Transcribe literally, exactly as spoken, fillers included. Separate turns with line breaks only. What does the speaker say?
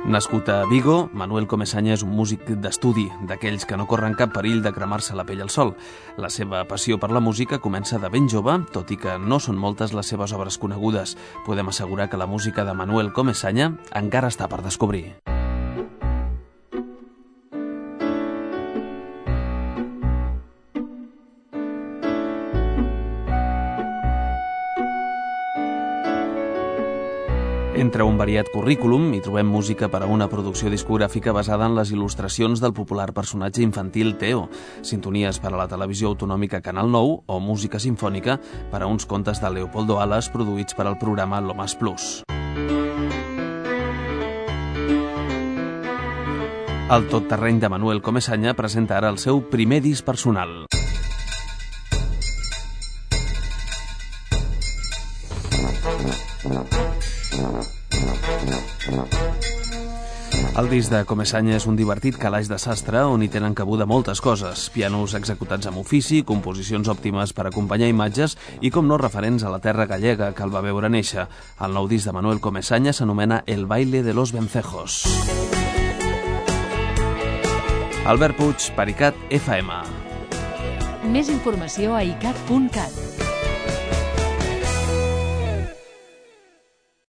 Nascut a Vigo, Manuel Comesaña és un músic d'estudi, d'aquells que no corren cap perill de cremar-se la pell al sol. La seva passió per la música comença de ben jove, tot i que no són moltes les seves obres conegudes. Podem assegurar que la música de Manuel Comesaña encara està per descobrir. Entre un variat currículum hi trobem música per a una producció discogràfica basada en les il·lustracions del popular personatge infantil Teo, sintonies per a la televisió autonòmica Canal nou o música simfònica per a uns contes de Leopoldo Alas produïts per al programa Lo Más Plus. El totterreny de Manuel Comesaña presenta ara el seu primer disc personal. El disc de Comesaña és un divertit calaix de sastre on hi tenen cabuda moltes coses, pianos executats amb ofici, composicions òptimes per acompanyar imatges i, com no, referents a la terra gallega que el va veure néixer. El nou disc de Manuel Comesaña s'anomena El baile de los vencejos. Albert Puig, per i cat F M.
Més informació a i cat punt cat.